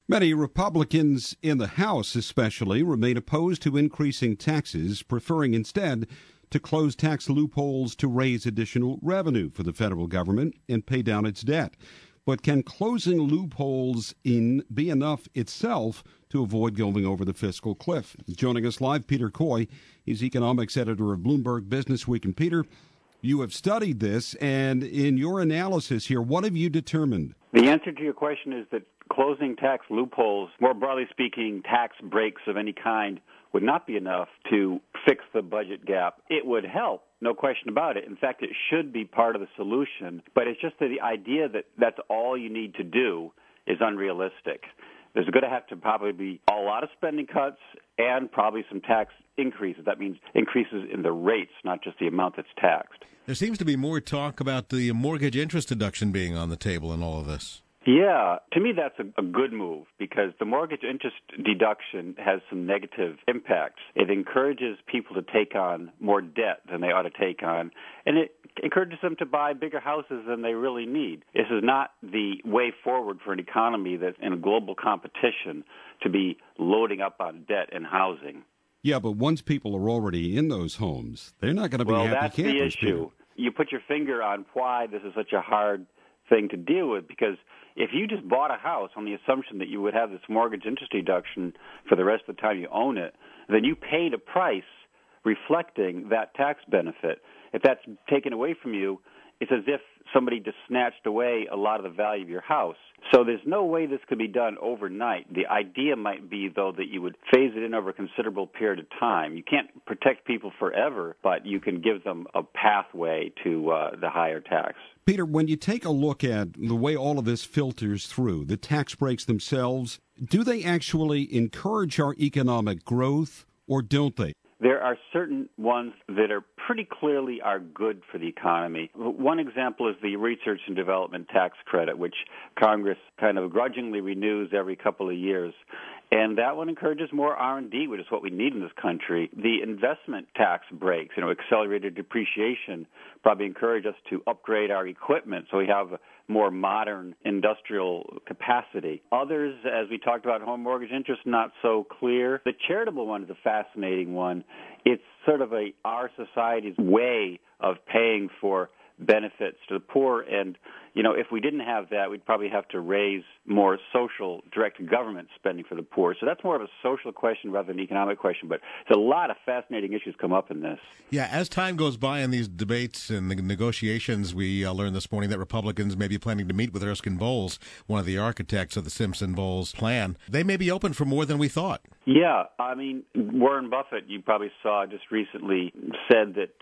Many Republicans in the House especially remain opposed to increasing taxes, preferring instead to close tax loopholes to raise additional revenue for the federal government and pay down its debt. But can closing loopholes be enough itself to avoid going over the fiscal cliff? Joining us live, Peter Coy. He's economics editor of Bloomberg Businessweek. And Peter, you have studied this, and in your analysis here, what have you determined? The answer to your question is that closing tax loopholes, more broadly speaking, tax breaks of any kind, would not be enough to fix the budget gap. It would help, no question about it. In fact, it should be part of the solution, but it's just that the idea that that's all you need to do is unrealistic. There's going to have to probably be a lot of spending cuts and probably some tax increases. That means increases in the rates, not just the amount that's taxed. There seems to be more talk about the mortgage interest deduction being on the table in all of this. Yeah, to me that's a good move because the mortgage interest deduction has some negative impacts. It encourages people to take on more debt than they ought to take on, and it encourages them to buy bigger houses than they really need. This is not the way forward for an economy that's in a global competition to be loading up on debt and housing. Yeah, but once people are already in those homes, they're not going to be happy that's campers. The issue. You put your finger on why this is such a hard thing to deal with, because if you just bought a house on the assumption that you would have this mortgage interest deduction for the rest of the time you own it, then you paid a price reflecting that tax benefit. If that's taken away from you, it's as if somebody just snatched away a lot of the value of your house. So there's no way this could be done overnight. The idea might be, though, that you would phase it in over a considerable period of time. You can't protect people forever, but you can give them a pathway to the higher tax. Peter, when you take a look at the way all of this filters through, the tax breaks themselves, do they actually encourage our economic growth or don't they? There are certain ones that are pretty clearly are good for the economy. One example is the research and development tax credit, which Congress kind of grudgingly renews every couple of years. And that one encourages more R&D, which is what we need in this country. The investment tax breaks, accelerated depreciation, probably encourage us to upgrade our equipment so we have a more modern industrial capacity. Others, as we talked about home mortgage interest, not so clear. The charitable one is a fascinating one. It's sort of our society's way of paying for benefits to the poor. And, if we didn't have that, we'd probably have to raise more social direct government spending for the poor. So that's more of a social question rather than an economic question. But there's a lot of fascinating issues come up in this. Yeah, as time goes by in these debates and the negotiations, we learned this morning that Republicans may be planning to meet with Erskine Bowles, one of the architects of the Simpson-Bowles plan. They may be open for more than we thought. Yeah, Warren Buffett, you probably saw just recently, said that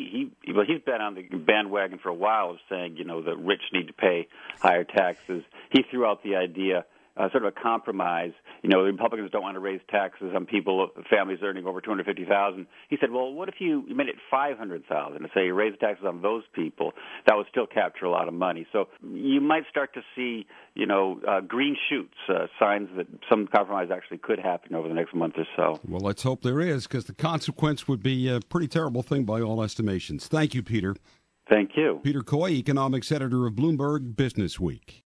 he's been on the bandwagon for a while of saying, the rich need to pay higher taxes. He threw out the idea, sort of a compromise. The Republicans don't want to raise taxes on families earning over $250,000. He said, well, what if you made it $500,000 and say you raise taxes on those people? That would still capture a lot of money. So you might start to see, green shoots, signs that some compromise actually could happen over the next month or so. Well, let's hope there is, because the consequence would be a pretty terrible thing by all estimations. Thank you, Peter. Thank you. Peter Coy, economics editor of Bloomberg Businessweek.